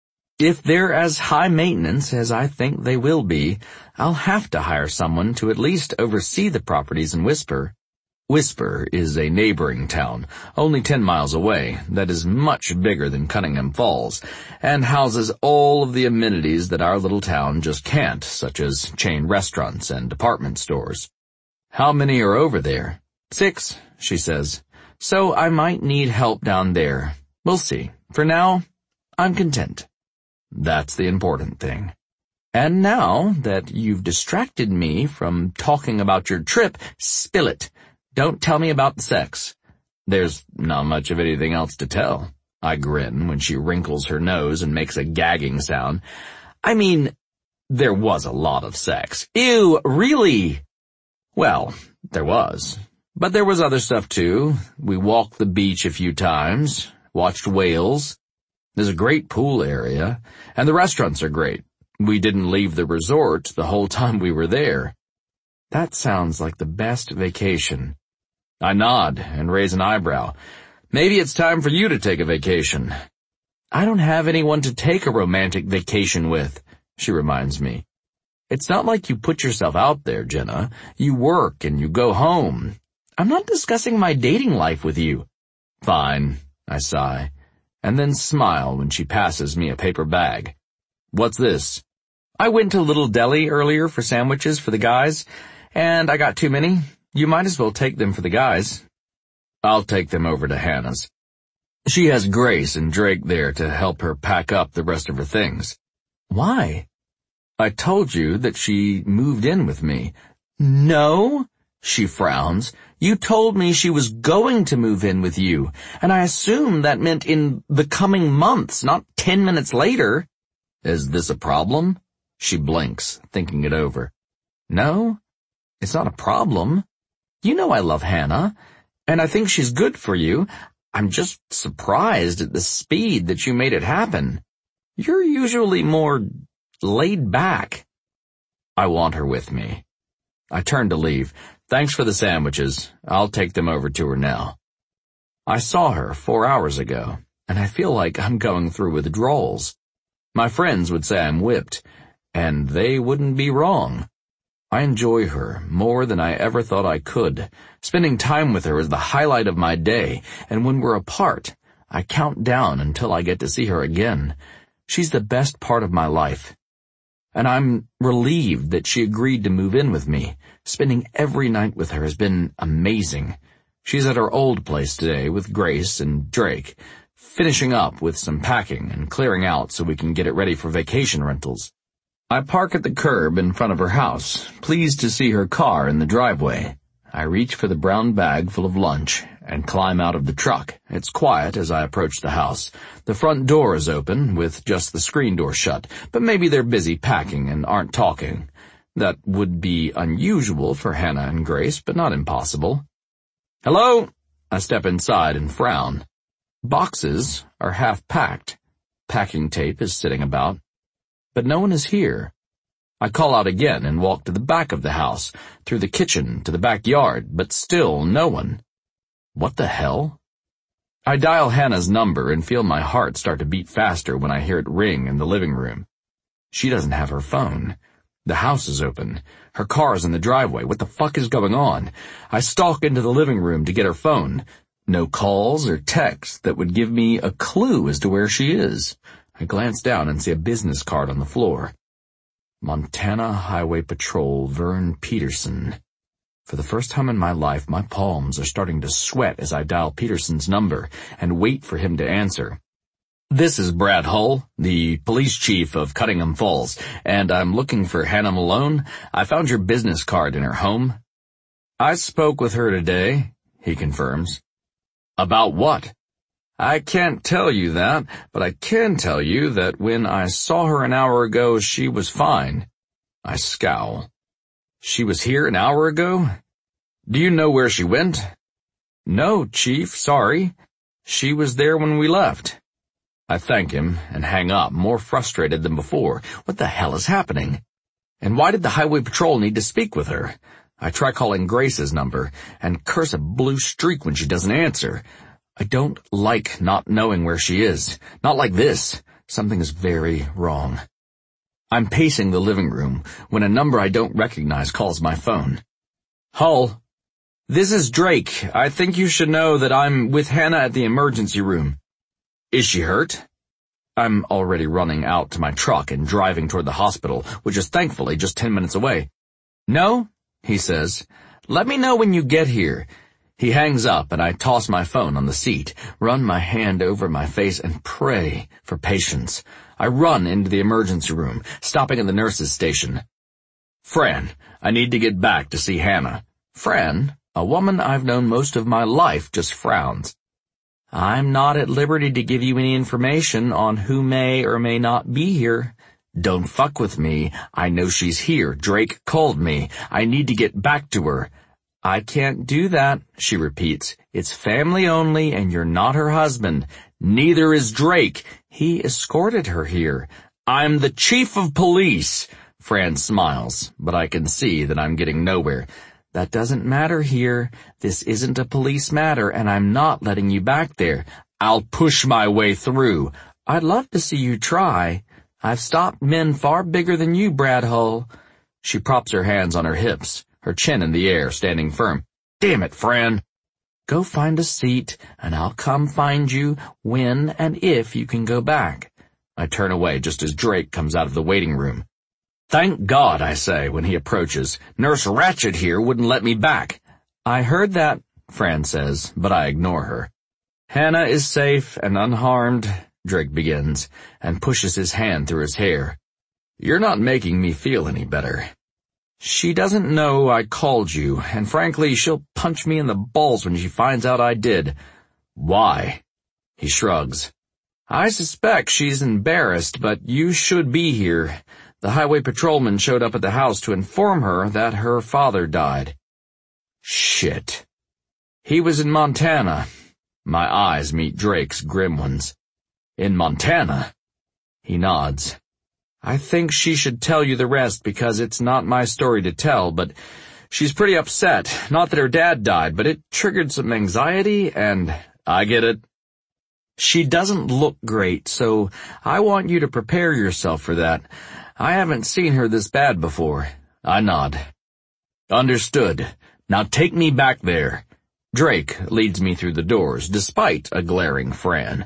If they're as high maintenance as I think they will be, I'll have to hire someone to at least oversee the properties in Whisper. Whisper is a neighboring town, only 10 miles away, that is much bigger than Cunningham Falls, and houses all of the amenities that our little town just can't, such as chain restaurants and department stores. How many are over there? 6, she says. So I might need help down there. We'll see. For now, I'm content. That's the important thing. And now that you've distracted me from talking about your trip, spill it. Don't tell me about the sex. There's not much of anything else to tell. I grin when she wrinkles her nose and makes a gagging sound. I mean, there was a lot of sex. Ew, really? Well, there was. But there was other stuff too. We walked the beach a few times, watched whales. There's a great pool area, and the restaurants are great. We didn't leave the resort the whole time we were there. That sounds like the best vacation. I nod and raise an eyebrow. Maybe it's time for you to take a vacation. I don't have anyone to take a romantic vacation with, she reminds me. It's not like you put yourself out there, Jenna. You work and you go home. I'm not discussing my dating life with you. Fine, I sigh, and then smile when she passes me a paper bag. What's this? I went to Little Deli earlier for sandwiches for the guys, and I got too many. You might as well take them for the guys. I'll take them over to Hannah's. She has Grace and Drake there to help her pack up the rest of her things. Why? I told you that she moved in with me. No, she frowns. You told me she was going to move in with you, and I assumed that meant in the coming months, not 10 minutes later. Is this a problem? She blinks, thinking it over. No, it's not a problem. You know I love Hannah, and I think she's good for you. I'm just surprised at the speed that you made it happen. You're usually more laid back. I want her with me. I turn to leave. Thanks for the sandwiches. I'll take them over to her now. I saw her 4 hours ago, and I feel like I'm going through withdrawals. My friends would say I'm whipped, and they wouldn't be wrong. I enjoy her more than I ever thought I could. Spending time with her is the highlight of my day, and when we're apart, I count down until I get to see her again. She's the best part of my life. And I'm relieved that she agreed to move in with me. Spending every night with her has been amazing. She's at her old place today with Grace and Drake, finishing up with some packing and clearing out so we can get it ready for vacation rentals. I park at the curb in front of her house, pleased to see her car in the driveway. I reach for the brown bag full of lunch and climb out of the truck. It's quiet as I approach the house. The front door is open, with just the screen door shut, but maybe they're busy packing and aren't talking. That would be unusual for Hannah and Grace, but not impossible. "Hello?" I step inside and frown. Boxes are half packed. Packing tape is sitting about. But no one is here. I call out again and walk to the back of the house, through the kitchen to the backyard, but still no one. What the hell? I dial Hannah's number and feel my heart start to beat faster when I hear it ring in the living room. She doesn't have her phone. The house is open. Her car's in the driveway. What the fuck is going on? I stalk into the living room to get her phone. No calls or texts that would give me a clue as to where she is. I glance down and see a business card on the floor. Montana Highway Patrol, Vern Peterson. For the first time in my life, my palms are starting to sweat as I dial Peterson's number and wait for him to answer. "This is Brad Hull, the police chief of Cuttingham Falls, and I'm looking for Hannah Malone. I found your business card in her home." "I spoke with her today," he confirms. "About what?" "I can't tell you that, but I can tell you that when I saw her an hour ago, she was fine." I scowl. "She was here an hour ago? Do you know where she went?" "No, Chief, sorry. She was there when we left." I thank him and hang up, more frustrated than before. What the hell is happening? And why did the Highway Patrol need to speak with her? I try calling Grace's number and curse a blue streak when she doesn't answer. I don't like not knowing where she is. Not like this. Something is very wrong. I'm pacing the living room when a number I don't recognize calls my phone. "Hull, this is Drake. I think you should know that I'm with Hannah at the emergency room." "Is she hurt?" I'm already running out to my truck and driving toward the hospital, which is thankfully just 10 minutes away. "No," he says. "Let me know when you get here." He hangs up and I toss my phone on the seat, run my hand over my face and pray for patience. I run into the emergency room, stopping at the nurse's station. "Fran, I need to get back to see Hannah." Fran, a woman I've known most of my life, just frowns. "I'm not at liberty to give you any information on who may or may not be here." "Don't fuck with me. I know she's here. Drake called me. I need to get back to her." "I can't do that," she repeats. "It's family only, and you're not her husband." "Neither is Drake. He escorted her here." "I'm the chief of police." Fran smiles, but I can see that I'm getting nowhere. "That doesn't matter here. This isn't a police matter, and I'm not letting you back there." "I'll push my way through." "I'd love to see you try. I've stopped men far bigger than you, Brad Hull." She props her hands on her hips, her chin in the air, standing firm. "Damn it, Fran." "Go find a seat, and I'll come find you when and if you can go back." I turn away just as Drake comes out of the waiting room. "Thank God," I say when he approaches. "Nurse Ratchet here wouldn't let me back." "I heard that," Fran says, but I ignore her. "Hannah is safe and unharmed," Drake begins, and pushes his hand through his hair. "You're not making me feel any better." "She doesn't know I called you, and frankly, she'll punch me in the balls when she finds out I did." "Why?" He shrugs. "I suspect she's embarrassed, but you should be here. The highway patrolman showed up at the house to inform her that her father died." "Shit." "He was in Montana." My eyes meet Drake's grim ones. "In Montana?" He nods. "I think she should tell you the rest because it's not my story to tell, but she's pretty upset. Not that her dad died, but it triggered some anxiety, and I get it. She doesn't look great, so I want you to prepare yourself for that. I haven't seen her this bad before." I nod. "Understood. Now take me back there." Drake leads me through the doors, despite a glaring Fran.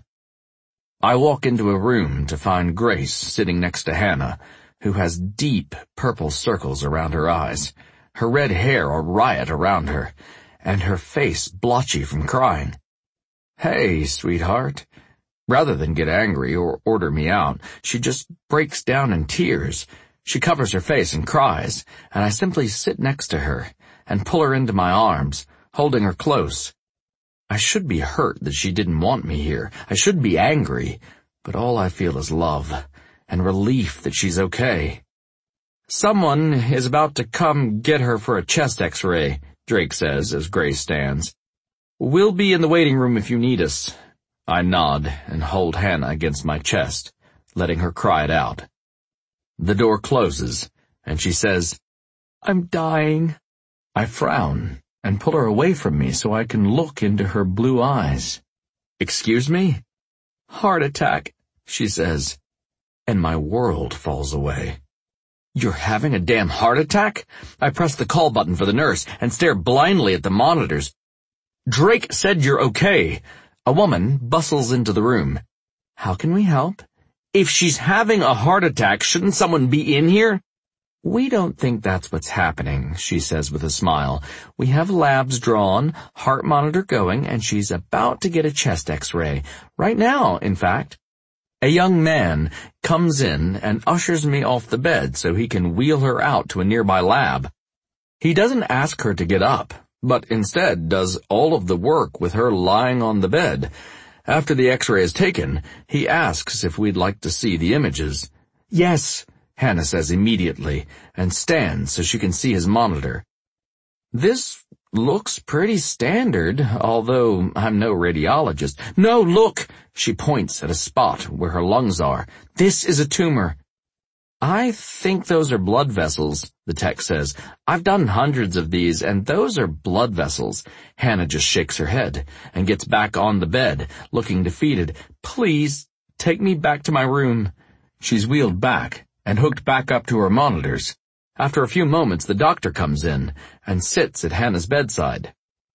I walk into a room to find Grace sitting next to Hannah, who has deep purple circles around her eyes, her red hair a riot around her, and her face blotchy from crying. "Hey, sweetheart." Rather than get angry or order me out, she just breaks down in tears. She covers her face and cries, and I simply sit next to her, and pull her into my arms, holding her close. I should be hurt that she didn't want me here. I should be angry, but all I feel is love and relief that she's okay. Someone is about to come get her for a chest x-ray, Drake says as Grace stands. We'll be in the waiting room if you need us. I nod and hold Hannah against my chest, letting her cry it out. The door closes, and she says, I'm dying. I frown and pull her away from me so I can look into her blue eyes. Excuse me? Heart attack, she says, and my world falls away. You're having a damn heart attack? I press the call button for the nurse and stare blindly at the monitors. Drake said you're okay. A woman bustles into the room. How can we help? If she's having a heart attack, shouldn't someone be in here? We don't think that's what's happening, she says with a smile. We have labs drawn, heart monitor going, and she's about to get a chest x-ray. Right now, in fact. A young man comes in and ushers me off the bed so he can wheel her out to a nearby lab. He doesn't ask her to get up, but instead does all of the work with her lying on the bed. After the x-ray is taken, he asks if we'd like to see the images. Yes, Hannah says immediately, and stands so she can see his monitor. This looks pretty standard, although I'm no radiologist. No, look! She points at a spot where her lungs are. This is a tumor. I think those are blood vessels, the tech says. I've done hundreds of these, and those are blood vessels. Hannah just shakes her head and gets back on the bed, looking defeated. Please, take me back to my room. She's wheeled back and hooked back up to her monitors. After a few moments, the doctor comes in and sits at Hannah's bedside.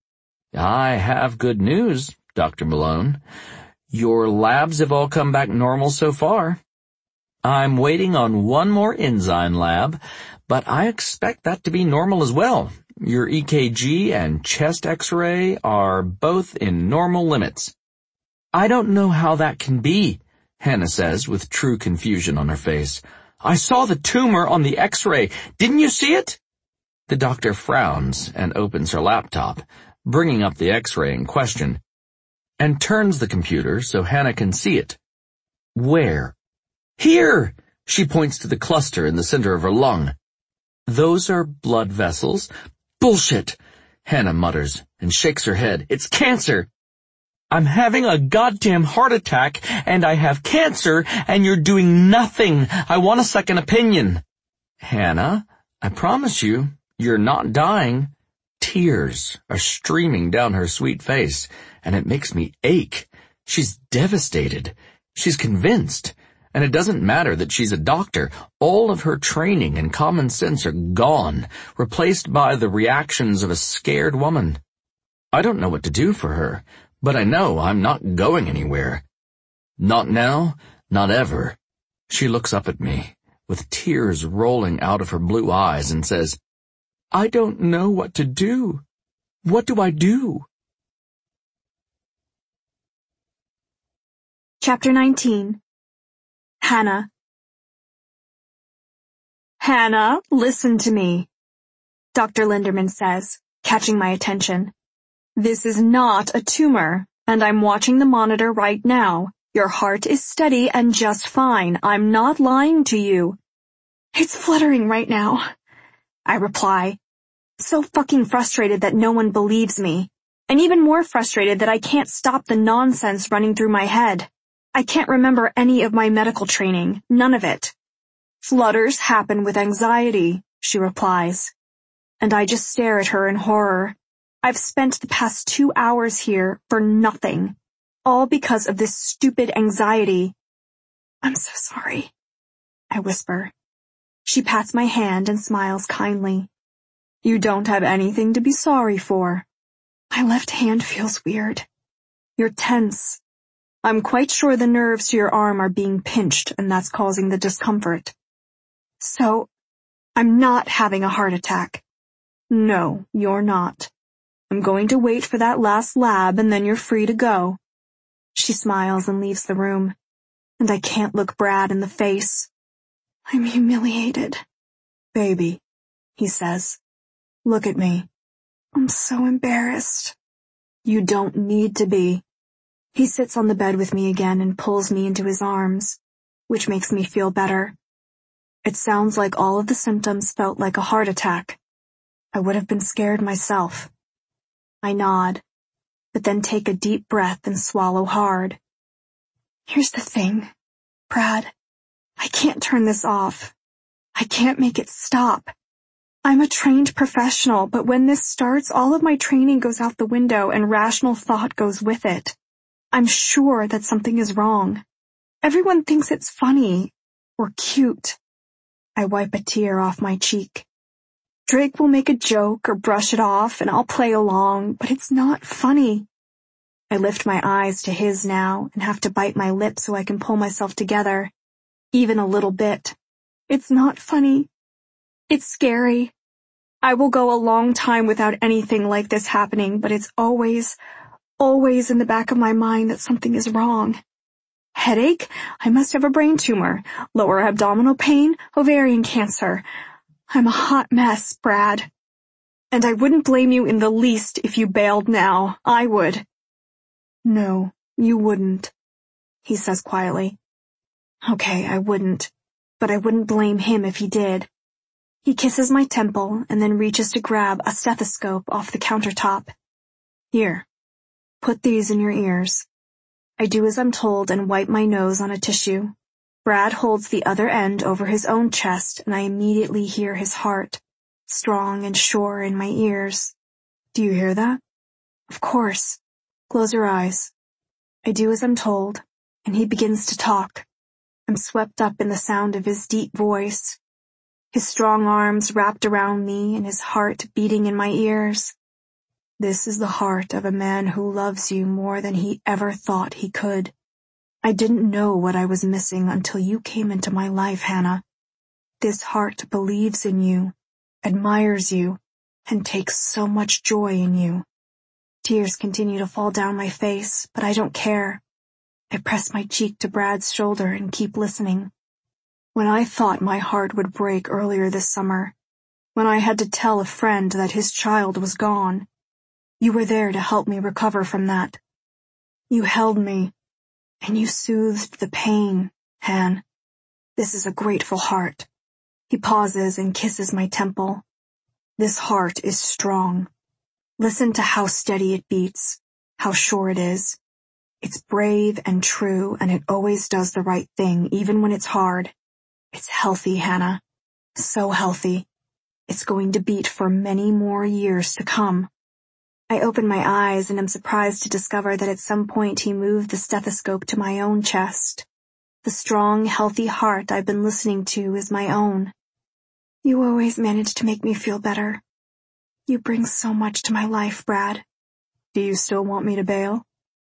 I have good news, Dr. Malone. Your labs have all come back normal so far. I'm waiting on one more enzyme lab, but I expect that to be normal as well. Your EKG and chest x-ray are both in normal limits. I don't know how that can be, Hannah says with true confusion on her face. I saw the tumor on the x-ray. Didn't you see it? The doctor frowns and opens her laptop, bringing up the x-ray in question, and turns the computer so Hannah can see it. Where? Here! She points to the cluster in the center of her lung. Those are blood vessels. Bullshit! Hannah mutters and shakes her head. It's cancer! I'm having a goddamn heart attack, and I have cancer, and you're doing nothing. I want a second opinion. Hannah, I promise you, you're not dying. Tears are streaming down her sweet face, and it makes me ache. She's devastated. She's convinced. And it doesn't matter that she's a doctor. All of her training and common sense are gone, replaced by the reactions of a scared woman. I don't know what to do for her, but I know I'm not going anywhere. Not now, not ever. She looks up at me, with tears rolling out of her blue eyes, and says, I don't know what to do. What do I do? Chapter 19. Hannah. Hannah, listen to me, Dr. Linderman says, catching my attention. This is not a tumor, and I'm watching the monitor right now. Your heart is steady and just fine. I'm not lying to you. It's fluttering right now, I reply, so fucking frustrated that no one believes me, and even more frustrated that I can't stop the nonsense running through my head. I can't remember any of my medical training, none of it. Flutters happen with anxiety, she replies, and I just stare at her in horror. I've spent the past 2 hours here for nothing, all because of this stupid anxiety. I'm so sorry, I whisper. She pats my hand and smiles kindly. You don't have anything to be sorry for. My left hand feels weird. You're tense. I'm quite sure the nerves to your arm are being pinched and that's causing the discomfort. So, I'm not having a heart attack. No, you're not. I'm going to wait for that last lab and then you're free to go. She smiles and leaves the room, and I can't look Brad in the face. I'm humiliated. Baby, he says, look at me. I'm so embarrassed. You don't need to be. He sits on the bed with me again and pulls me into his arms, which makes me feel better. It sounds like all of the symptoms felt like a heart attack. I would have been scared myself. I nod, but then take a deep breath and swallow hard. Here's the thing, Brad. I can't turn this off. I can't make it stop. I'm a trained professional, but when this starts, all of my training goes out the window and rational thought goes with it. I'm sure that something is wrong. Everyone thinks it's funny or cute. I wipe a tear off my cheek. Drake will make a joke or brush it off and I'll play along, but it's not funny. I lift my eyes to his now and have to bite my lip so I can pull myself together, even a little bit. It's not funny. It's scary. I will go a long time without anything like this happening, but it's always in the back of my mind that something is wrong. Headache? I must have a brain tumor. Lower abdominal pain? Ovarian cancer. I'm a hot mess, Brad. And I wouldn't blame you in the least if you bailed now. I would. No, you wouldn't, he says quietly. Okay, I wouldn't, but I wouldn't blame him if he did. He kisses my temple and then reaches to grab a stethoscope off the countertop. Here, put these in your ears. I do as I'm told and wipe my nose on a tissue. Brad holds the other end over his own chest and I immediately hear his heart, strong and sure in my ears. Do you hear that? Of course. Close your eyes. I do as I'm told, and he begins to talk. I'm swept up in the sound of his deep voice. His strong arms wrapped around me and his heart beating in my ears. This is the heart of a man who loves you more than he ever thought he could. I didn't know what I was missing until you came into my life, Hannah. This heart believes in you, admires you, and takes so much joy in you. Tears continue to fall down my face, but I don't care. I press my cheek to Brad's shoulder and keep listening. When I thought my heart would break earlier this summer, when I had to tell a friend that his child was gone, you were there to help me recover from that. You held me, and you soothed the pain, Han. This is a grateful heart. He pauses and kisses my temple. This heart is strong. Listen to how steady it beats, how sure it is. It's brave and true, and it always does the right thing, even when it's hard. It's healthy, Hannah. So healthy. It's going to beat for many more years to come. I open my eyes and am surprised to discover that at some point he moved the stethoscope to my own chest. The strong, healthy heart I've been listening to is my own. You always manage to make me feel better. You bring so much to my life, Brad. Do you still want me to bail?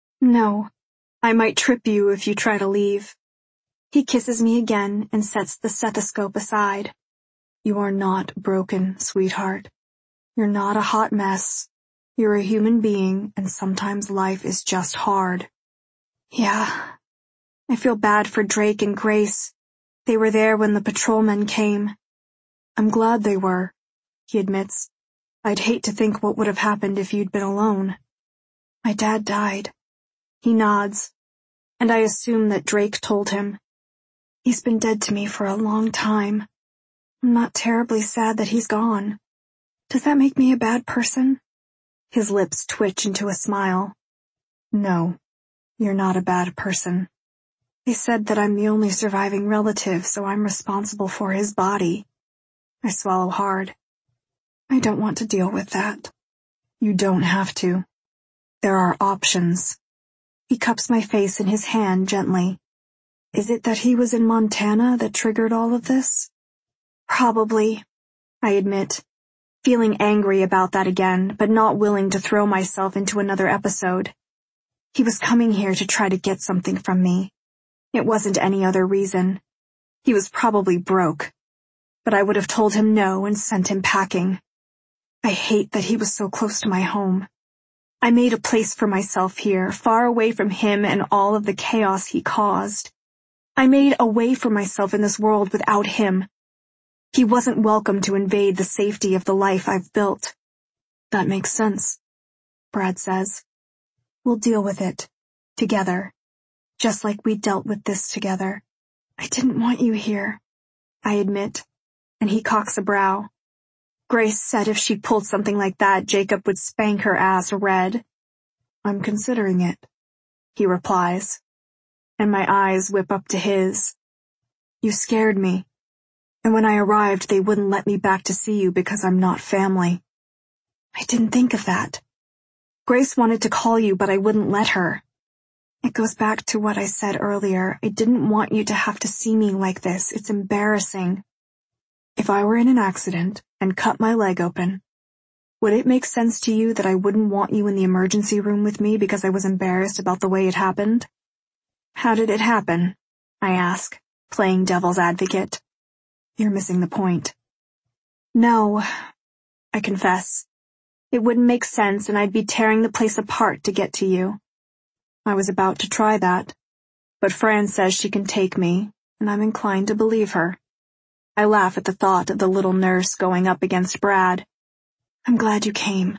No. I might trip you if you try to leave. He kisses me again and sets the stethoscope aside. You are not broken, sweetheart. You're not a hot mess. You're a human being, and sometimes life is just hard. Yeah. I feel bad for Drake and Grace. They were there when the patrolmen came. I'm glad they were, he admits. I'd hate to think what would have happened if you'd been alone. My dad died. He nods, and I assume that Drake told him. He's been dead to me for a long time. I'm not terribly sad that he's gone. Does that make me a bad person? His lips twitch into a smile. No, you're not a bad person. They said that I'm the only surviving relative, so I'm responsible for his body. I swallow hard. I don't want to deal with that. You don't have to. There are options. He cups my face in his hand gently. Is it that he was in Montana that triggered all of this? Probably, I admit, feeling angry about that again, but not willing to throw myself into another episode. He was coming here to try to get something from me. It wasn't any other reason. He was probably broke, but I would have told him no and sent him packing. I hate that he was so close to my home. I made a place for myself here, far away from him and all of the chaos he caused. I made a way for myself in this world without him. He wasn't welcome to invade the safety of the life I've built. That makes sense, Brad says. We'll deal with it. Together. Just like we dealt with this together. I didn't want you here, I admit, and he cocks a brow. Grace said if she pulled something like that, Jacob would spank her ass red. I'm considering it, he replies, and my eyes whip up to his. You scared me, and when I arrived they wouldn't let me back to see you because I'm not family. I didn't think of that. Grace wanted to call you, but I wouldn't let her. It goes back to what I said earlier. I didn't want you to have to see me like this. It's embarrassing. If I were in an accident and cut my leg open, would it make sense to you that I wouldn't want you in the emergency room with me because I was embarrassed about the way it happened? How did it happen? I ask, playing devil's advocate. You're missing the point. No, I confess. It wouldn't make sense and I'd be tearing the place apart to get to you. I was about to try that, but Fran says she can take me, and I'm inclined to believe her. I laugh at the thought of the little nurse going up against Brad. I'm glad you came.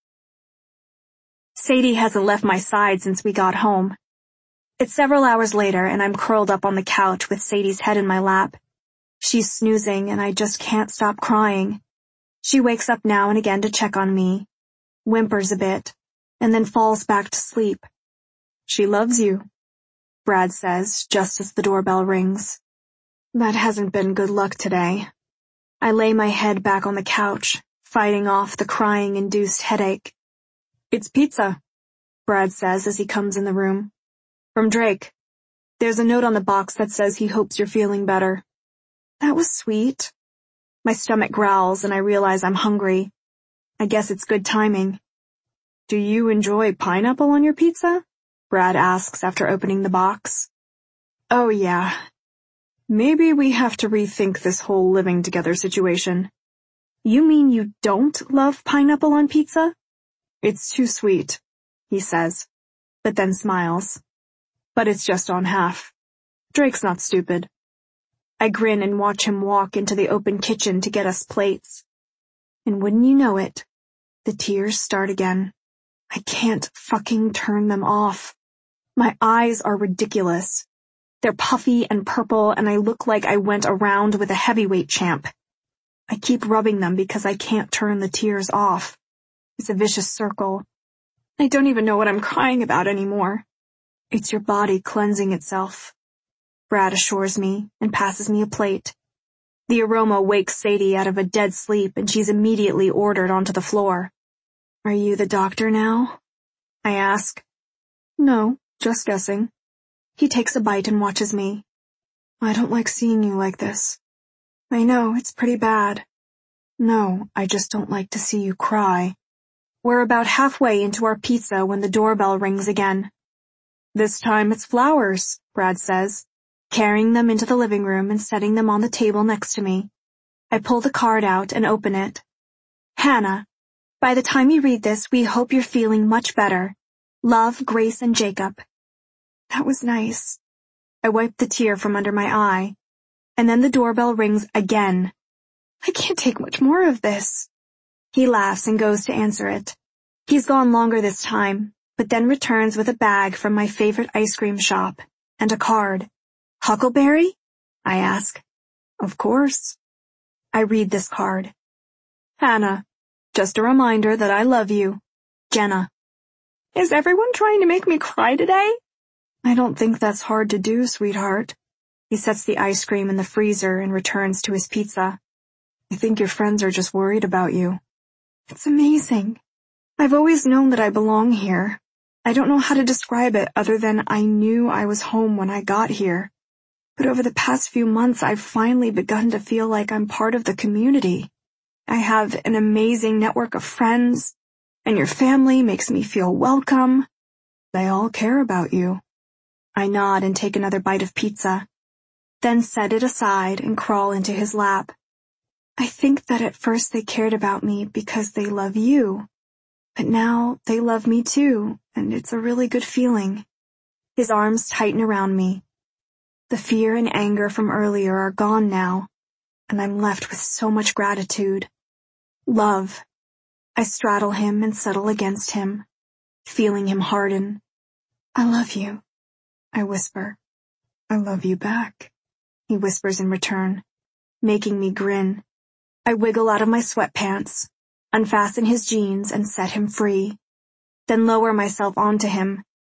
Sadie hasn't left my side since we got home. It's several hours later, and I'm curled up on the couch with Sadie's head in my lap. She's snoozing, and I just can't stop crying. She wakes up now and again to check on me, whimpers a bit, and then falls back to sleep. She loves you, Brad says, just as the doorbell rings. That hasn't been good luck today. I lay my head back on the couch, fighting off the crying-induced headache. It's pizza, Brad says as he comes in the room. From Drake. There's a note on the box that says he hopes you're feeling better. That was sweet. My stomach growls and I realize I'm hungry. I guess it's good timing. Do you enjoy pineapple on your pizza? Brad asks after opening the box. Oh yeah. Maybe we have to rethink this whole living together situation. You mean you don't love pineapple on pizza? It's too sweet, he says, but then smiles. But it's just on half. Drake's not stupid. I grin and watch him walk into the open kitchen to get us plates. And wouldn't you know it, the tears start again. I can't fucking turn them off. My eyes are ridiculous. They're puffy and purple and I look like I went around with a heavyweight champ. I keep rubbing them because I can't turn the tears off. It's a vicious circle. I don't even know what I'm crying about anymore. It's your body cleansing itself. Brad assures me and passes me a plate. The aroma wakes Sadie out of a dead sleep and she's immediately ordered onto the floor. Are you the doctor now? I ask. No, just guessing. He takes a bite and watches me. I don't like seeing you like this. I know, it's pretty bad. No, I just don't like to see you cry. We're about halfway into our pizza when the doorbell rings again. This time it's flowers, Brad says, carrying them into the living room and setting them on the table next to me. I pull the card out and open it. Hannah, by the time you read this, we hope you're feeling much better. Love, Grace, and Jacob. That was nice. I wipe the tear from under my eye. And then the doorbell rings again. I can't take much more of this. He laughs and goes to answer it. He's gone longer this time, but then returns with a bag from my favorite ice cream shop and a card. Huckleberry? I ask. Of course. I read this card. Hannah, just a reminder that I love you. Jenna. Is everyone trying to make me cry today? I don't think that's hard to do, sweetheart. He sets the ice cream in the freezer and returns to his pizza. I think your friends are just worried about you. It's amazing. I've always known that I belong here. I don't know how to describe it other than I knew I was home when I got here. But over the past few months, I've finally begun to feel like I'm part of the community. I have an amazing network of friends, and your family makes me feel welcome. They all care about you. I nod and take another bite of pizza, then set it aside and crawl into his lap. I think that at first they cared about me because they love you, but now they love me too, and it's a really good feeling. His arms tighten around me. The fear and anger from earlier are gone now, and I'm left with so much gratitude. Love. I straddle him and settle against him, feeling him harden. I love you, I whisper. I love you back, he whispers in return, making me grin. I wiggle out of my sweatpants, unfasten his jeans and set him free, then lower myself onto him,